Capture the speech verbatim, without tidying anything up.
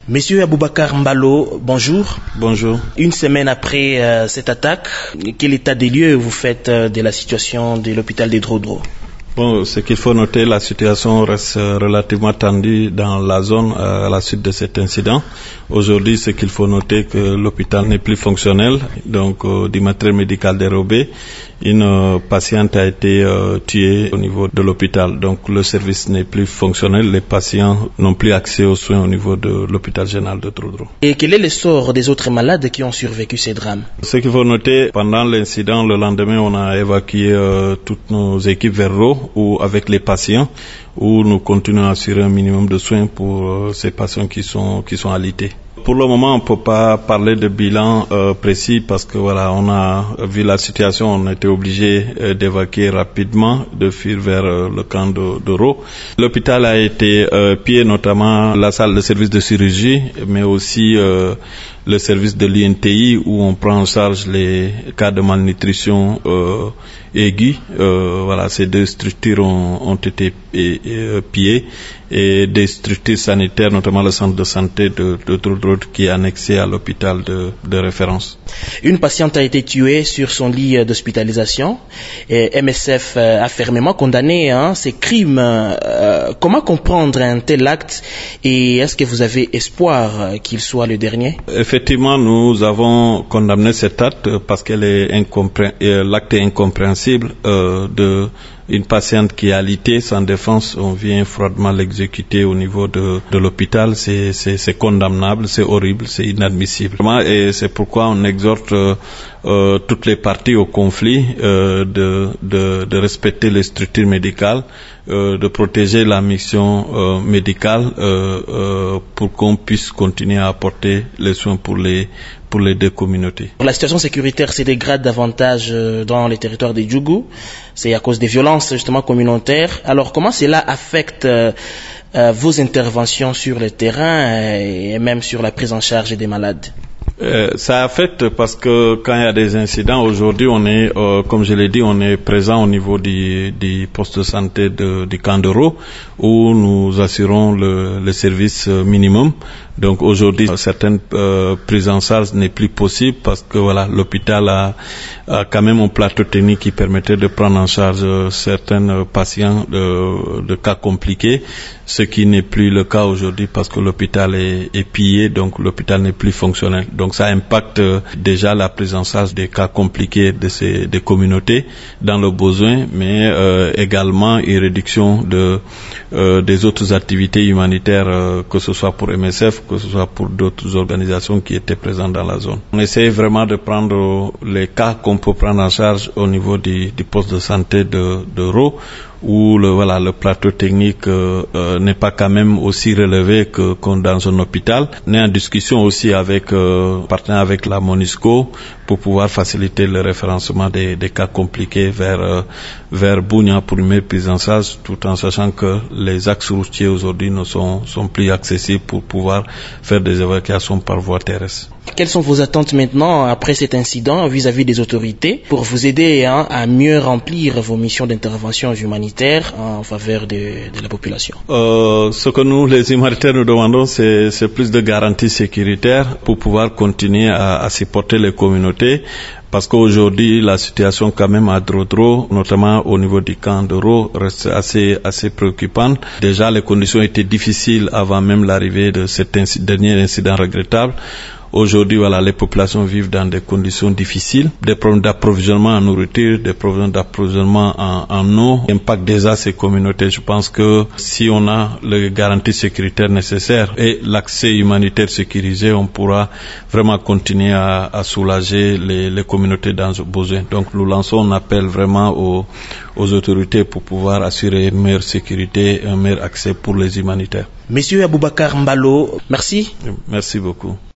Monsieur Aboubakar Mbalo, bonjour. Bonjour. Une semaine après euh, cette attaque, quel état des lieux vous faites euh, de la situation de l'hôpital de Drodro? Bon, ce qu'il faut noter, la situation reste relativement tendue dans la zone à la suite de cet incident. Aujourd'hui, ce qu'il faut noter, que l'hôpital n'est plus fonctionnel, donc euh, du matériel médical dérobé. Une euh, patiente a été euh, tuée au niveau de l'hôpital, donc le service n'est plus fonctionnel. Les patients n'ont plus accès aux soins au niveau de l'hôpital général de Drodro. Et quel est le sort des autres malades qui ont survécu ces drames? Ce qu'il faut noter, pendant l'incident, le lendemain, on a évacué euh, toutes nos équipes vers Ro, ou avec les patients, où nous continuons à assurer un minimum de soins pour euh, ces patients qui sont qui sont alités. Pour le moment, on ne peut pas parler de bilan euh, précis parce que voilà, on a vu la situation, on a été obligé euh, d'évacuer rapidement, de fuir vers euh, le camp de, de Ro. L'hôpital a été euh, pillé, notamment la salle de service de chirurgie, mais aussi euh, le service de l'I N T I où on prend en charge les cas de malnutrition euh, aiguë. Euh, voilà, ces deux structures ont, ont été et, et, pillées, et des structures sanitaires, notamment le centre de santé de, de Drodro qui est annexé à l'hôpital de, de référence. Une patiente a été tuée sur son lit d'hospitalisation et M S F a fermement condamné hein, ces crimes. Euh, comment comprendre un tel acte et est-ce que vous avez espoir qu'il soit le dernier? Effectivement, nous avons condamné cet acte parce qu'elle est incompré- l'acte est incompréhensible euh, de une patiente qui est alitée sans défense. On vient froidement l'exécuter au niveau de, de l'hôpital. C'est, c'est, c'est condamnable, c'est horrible, c'est inadmissible. Et c'est pourquoi on exhorte euh, euh, toutes les parties au conflit euh, de, de, de respecter les structures médicales, euh, de protéger la mission euh, médicale euh, euh, pour qu'on puisse continuer à apporter les soins pour les pour les deux communautés. La situation sécuritaire se dégrade davantage dans les territoires de Djougou. C'est à cause des violences justement communautaires. Alors comment cela affecte euh, euh, vos interventions sur le terrain et même sur la prise en charge des malades? Euh, ça affecte parce que quand il y a des incidents, aujourd'hui on est, euh, comme je l'ai dit, on est présent au niveau du, du poste de santé de, du camp de Ro où nous assurons le, le service minimum. Donc aujourd'hui, certaines euh, prises en charge n'est plus possible parce que voilà, l'hôpital a, a quand même un plateau technique qui permettait de prendre en charge euh, certains patients de, de cas compliqués, ce qui n'est plus le cas aujourd'hui parce que l'hôpital est, est pillé, donc l'hôpital n'est plus fonctionnel. Donc ça impacte euh, déjà la prise en charge des cas compliqués de ces des communautés dans le besoin, mais euh, également une réduction de euh, des autres activités humanitaires, euh, que ce soit pour M S F, que ce soit pour d'autres organisations qui étaient présentes dans la zone. On essaie vraiment de prendre les cas qu'on peut prendre en charge au niveau du, du poste de santé de, de Ro, où le, voilà, le plateau technique euh, euh, n'est pas quand même aussi relevé que qu'on dans un hôpital. On est en discussion aussi avec euh, partenaire avec la MONUSCO pour pouvoir faciliter le référencement des, des cas compliqués vers euh, vers Bunia pour une meilleure prise en charge, tout en sachant que les axes routiers aujourd'hui ne sont sont plus accessibles pour pouvoir faire des évacuations par voie terrestre. Quelles sont vos attentes maintenant après cet incident vis-à-vis des autorités pour vous aider hein, à mieux remplir vos missions d'intervention humanitaire en faveur de, de la population? euh, Ce que nous, les humanitaires, nous demandons, c'est, c'est plus de garanties sécuritaires pour pouvoir continuer à, à supporter les communautés. Parce qu'aujourd'hui, la situation quand même à Drodro, notamment au niveau du camp de Ro, reste assez, assez préoccupante. Déjà, les conditions étaient difficiles avant même l'arrivée de cet inc- dernier incident regrettable. Aujourd'hui, voilà, les populations vivent dans des conditions difficiles, des problèmes d'approvisionnement en nourriture, des problèmes d'approvisionnement en, en eau, impactent déjà ces communautés. Je pense que si on a les garanties sécuritaires nécessaires et l'accès humanitaire sécurisé, on pourra vraiment continuer à, à soulager les, les communautés dans le besoin. Donc, nous lançons un appel vraiment aux, aux autorités pour pouvoir assurer une meilleure sécurité et un meilleur accès pour les humanitaires. Monsieur Aboubakar Mbalo, merci. Merci beaucoup.